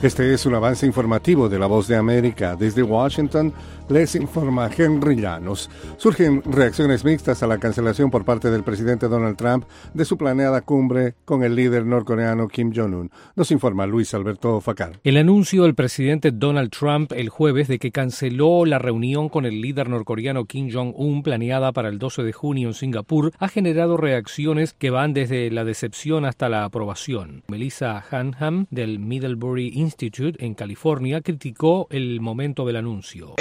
Este es un avance informativo de La Voz de América. Desde Washington les informa Henry Llanos. Surgen reacciones mixtas a la cancelación por parte del presidente Donald Trump de su planeada cumbre con el líder norcoreano Kim Jong-un. Nos informa Luis Alberto Facal. El anuncio del presidente Donald Trump el jueves de que canceló la reunión con el líder norcoreano Kim Jong-un planeada para el 12 de junio en Singapur ha generado reacciones que van desde la decepción hasta la aprobación. Melissa Hanham del Middlebury Institute en California criticó el momento del anuncio.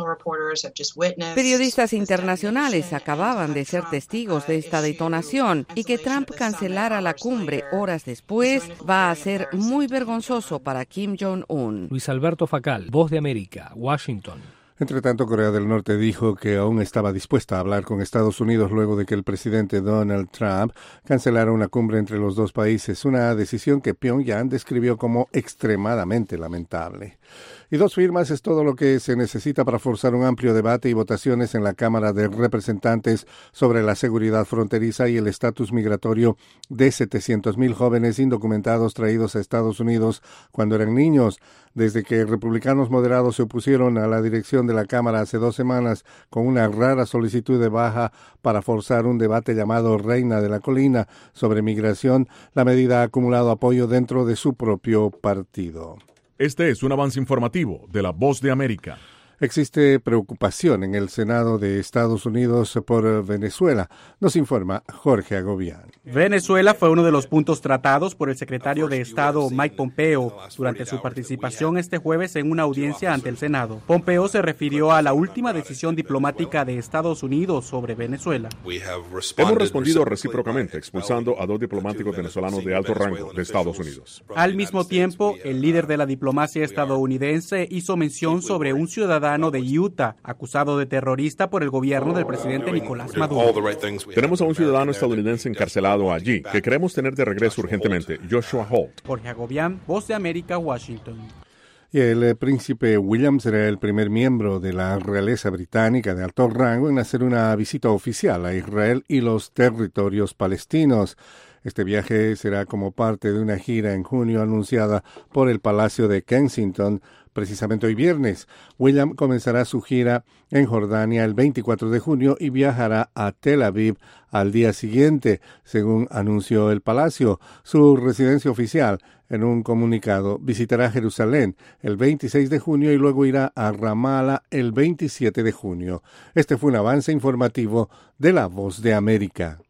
Periodistas internacionales acababan de ser testigos de esta detonación y que Trump cancelara la cumbre horas después va a ser muy vergonzoso para Kim Jong-un. Luis Alberto Facal, Voz de América, Washington. Entre tanto, Corea del Norte dijo que aún estaba dispuesta a hablar con Estados Unidos luego de que el presidente Donald Trump cancelara una cumbre entre los dos países, una decisión que Pyongyang describió como extremadamente lamentable. Y 2 firmas es todo lo que se necesita para forzar un amplio debate y votaciones en la Cámara de Representantes sobre la seguridad fronteriza y el estatus migratorio de 700,000 jóvenes indocumentados traídos a Estados Unidos cuando eran niños. Desde que republicanos moderados se opusieron a la dirección de la Cámara hace 2 semanas con una rara solicitud de baja para forzar un debate llamado Reina de la Colina sobre migración, la medida ha acumulado apoyo dentro de su propio partido. Este es un avance informativo de La Voz de América. Existe preocupación en el Senado de Estados Unidos por Venezuela, nos informa Jorge Agobián. Venezuela fue uno de los puntos tratados por el secretario de Estado Mike Pompeo durante su participación este jueves en una audiencia ante el Senado. Pompeo se refirió a la última decisión diplomática de Estados Unidos sobre Venezuela. Hemos respondido recíprocamente expulsando a 2 diplomáticos venezolanos de alto rango de Estados Unidos. Al mismo tiempo, el líder de la diplomacia estadounidense hizo mención sobre un ciudadano de Utah, acusado de terrorista por el gobierno del presidente Nicolás Maduro. Tenemos a un ciudadano estadounidense encarcelado allí, que queremos tener de regreso urgentemente, Joshua Holt. Jorge Agobián, Voz de América, Washington. Y el príncipe William será el primer miembro de la realeza británica de alto rango en hacer una visita oficial a Israel y los territorios palestinos. Este viaje será como parte de una gira en junio anunciada por el Palacio de Kensington. Precisamente hoy viernes, William comenzará su gira en Jordania el 24 de junio y viajará a Tel Aviv al día siguiente, según anunció el Palacio. Su residencia oficial, en un comunicado, visitará Jerusalén el 26 de junio y luego irá a Ramallah el 27 de junio. Este fue un avance informativo de La Voz de América.